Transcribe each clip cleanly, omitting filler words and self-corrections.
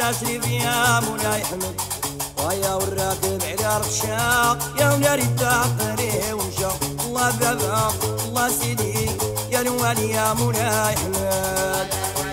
تشريف يا مولاي حمد ويا والراكب على الرشاق يا وناري الداقري ومشى الله بابا الله سيدي يا الوالي يا مولاي حمد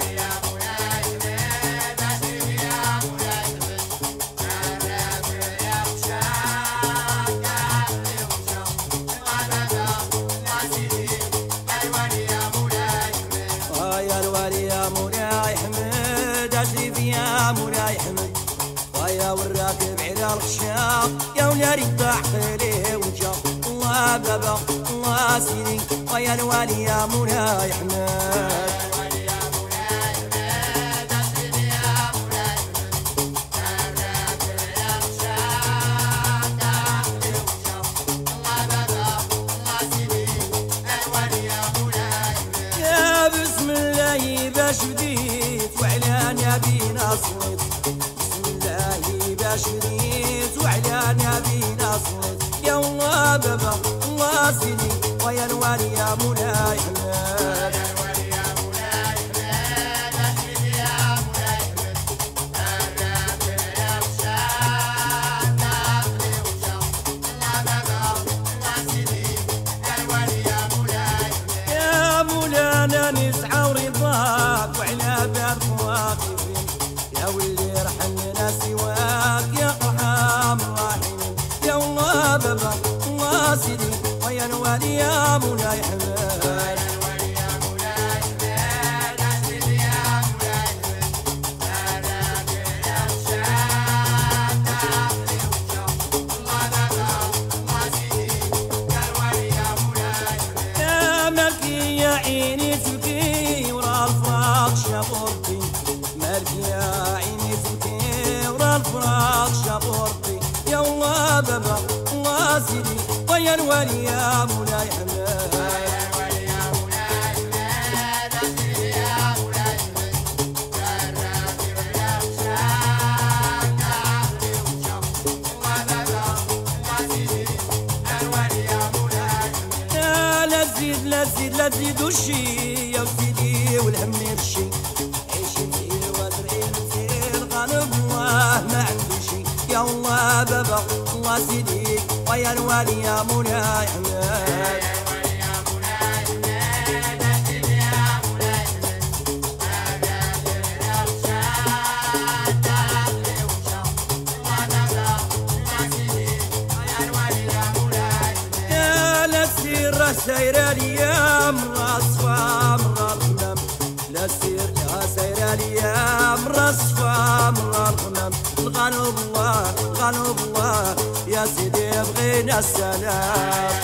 يا مولاي حمد ويا والراكب على الخشاق يا وناري الداقري ومشى الله بابا الله سيدي ويا الوالي يا مولاي حمد بديت وعلى نبينا صليت بسم الله باش بديت وعلى نبينا صليت يا الله بابا الله سيدي ويا الوالي يا مولاي حمد يا مولانا نسعى ورضاك وعلى باب واقفين يا واللي رحمنا سواك يا ارحم الراحمين يا الله بابا الله سيدي ويا الوالي يا مولاي حمد عيني تبكي ورا الفراق شابورتي مالك يا عيني تبكي ورا الفراق شابورتي يا الله بابا الله سيدي ويا الوالي يا مولاي حمد لا تزيد وشي يا سيدي والهم يمشي عيشي فيه وادري فيه الغالب الله ما عنده شي يا الله بابا الله سيدي ويا الوالي يا مولاي حمد سايرة الايام رصفة مرة الغنم لا سير لها سايرة الايام رصفة مرة الغنم الغنوب الله الغنوب الله يا سيدي بغينا السلام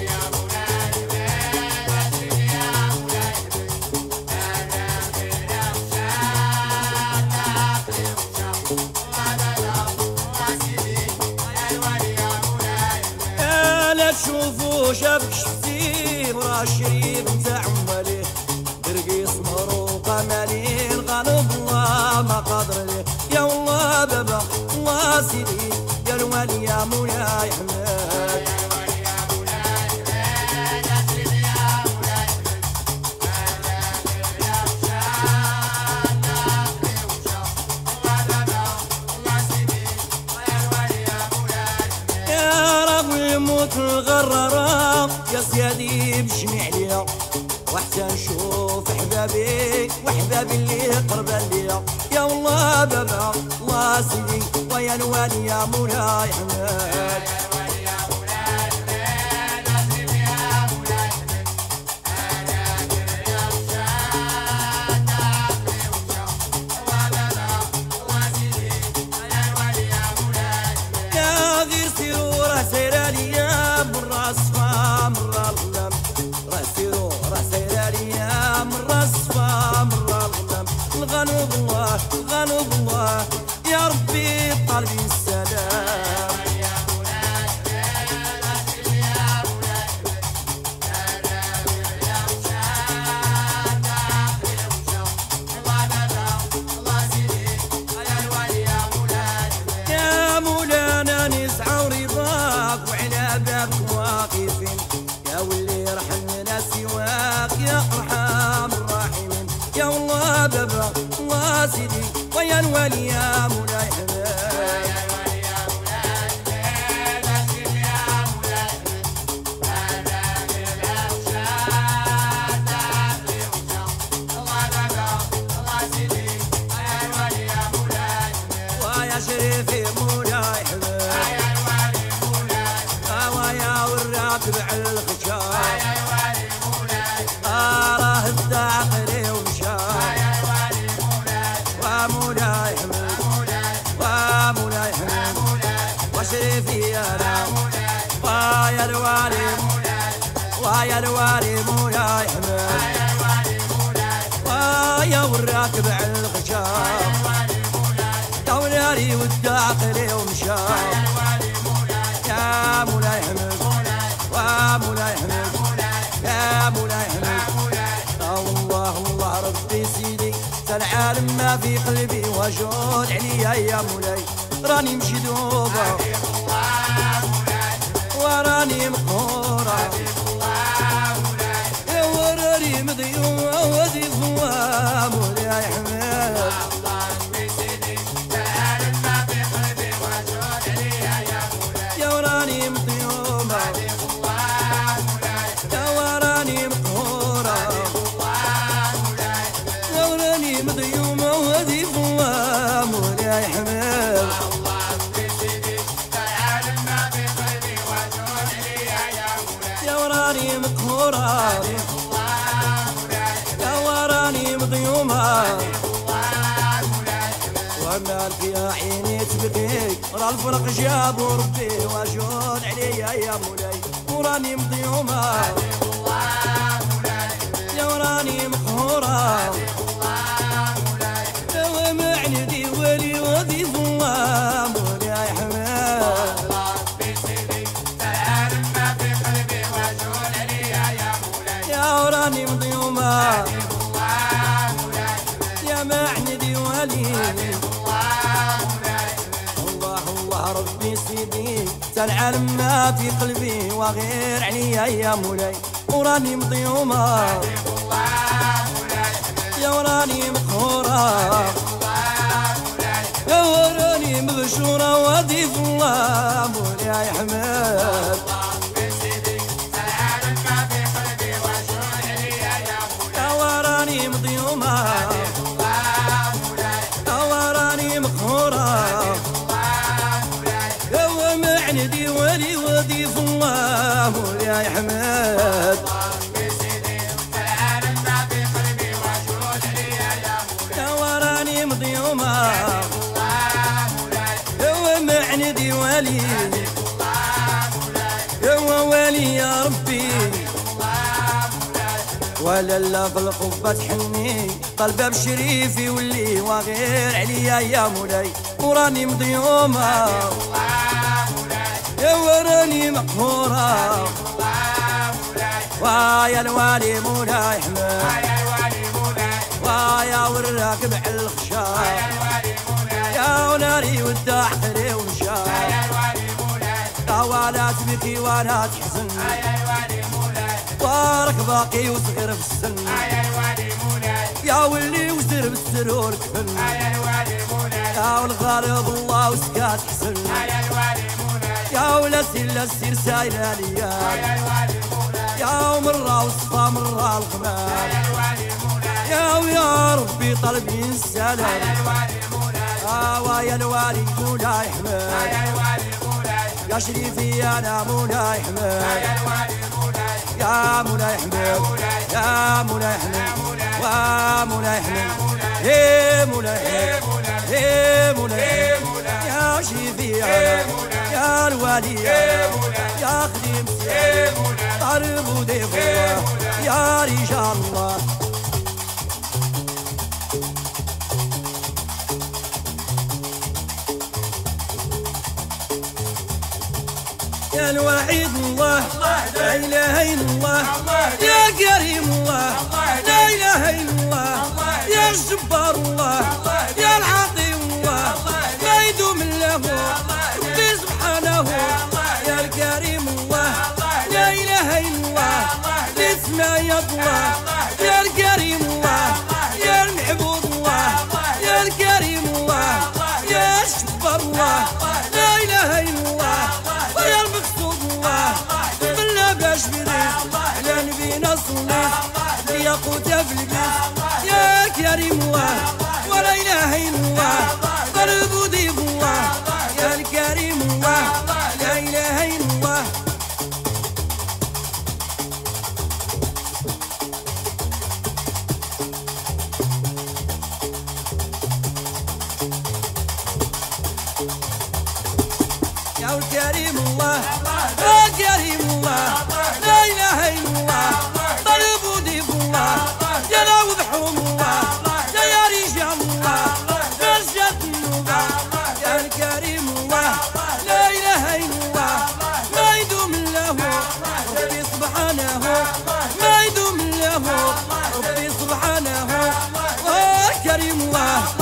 شوفوا شافك شفتي ورا الشريف نتاع ماليه درقي صمروق ماليه الغالب الله ما قادر ليه يا الله بابا الله سيدي يا الوالي يا مولاي حمد الغرارة يا سيادي بجميع ليا وحتى نشوف احبابي واحبابي اللي قرب ليا يا الله بابا الله سيدي ويا الوالي يا مولاي حمد يا غير سيرورة سيرة ليا صفا مرة الغنم راه سيرو راه سايرة ليا مرة صفا مرة الغنم الغنوب الله الغنوب الله يا ربي طالبين السلام يا مولانا نسعى ورضاك وعلى بابك واقفين يا واللي رحمنا سواك يا ارحم الراحمين يا الله بابا الله سيدي ويا الولي يا مولاي حمد ويا شريفي مولاي حمد ويا والراكب على الخشاب راه الداخلي ومشى ومولاي حمد ومولاي حمد وشريفي انا ويا الوالي ويا الوالي مولاي حمد ويا والراكب على الخشاب يا ولاري والداخلي ومشى يا مولاي حمد ومولاي حمد يا مولاي حمد الله الله ربي سيدي العالم ما في قلبي وجود عليا يا مولاي راني مشدوبة وراني مقهورة وراني مضيومة وظيفة مولاي حمد يا وراني مضيومة يا وراني مقهورة يا وراني مضيومة وظيفة مولاي حمد يا وراني مقهورة يا وراني مضيومة ومالك يا عيني تبكي ورا الفرق جابوا ربي وجود عليا يا مولاي وراني مضيومة يا وراني مقهورة ومعندي ولي وظيفة مولاي حمد يا وراني مضيومة يا معندي ولي الله الله ربي سيدي العالم ما في قلبي وغير عليا يا مولاي وراني مضيومة يا وراني مقهورة يا وراني مبشورة وظيف الله مولاي حمد يا وراني مضيومة يا وراني مقهورة يا ومعندي ولي وظيف الله مولاي حمد يا وراني مضيومة يا ومعندي ولي يا ولي يا ربي ولا لا بالقبة تحني قلبه بشريفي واللي وغير عليا يا مولاي وراني مضيومة يا وراني مقهورة ويا الوالي مولاي حمد ويا والراكب على الخشاب يا ولاري والداحري ومشى يا ولا تبكي ولا تحزن وراك باقي وصغير في السن يا ولي وسر بالسرور كفن يا والغالب الله وسكات حسن يا ولا سير السير سايله ليال يا مرة وصفا مرة الغمال يا ربي طلبي السلام ويا الوالي مولاي حمد يا شريفي انا مولاي حمد يا مولاي حمد يا مولاي حمد ومولاي حمد يا مولاي حمد يا مولاي يا شريفي يا الوالي يا خديم طرب وديفو يا رجال الله يا الوحيد الله لا اله الا الله يا كريم الله لا اله الا الله يا الجبار الله يا العظيم الله لا يدوم له ربي سبحانه يا الكريم الله لا اله الا الله لسنا يا الله يا الكريم الله يا المحبوب الله يا الكريم قوت في البيت يا كريم الله ولا إله إلا الله قلب وضيف الله يا الكريم الله لا إله إلا الله يا الكريم الله يا كريم الله لا إله إلا الله طلب وضيف الله يا لاوذ حوم الله يا رجال الله فرشة النوبة يا الكريم الله لا إله إلا الله ما يدوم له ربي سبحانه ما يدوم له ربي سبحانه كريم الله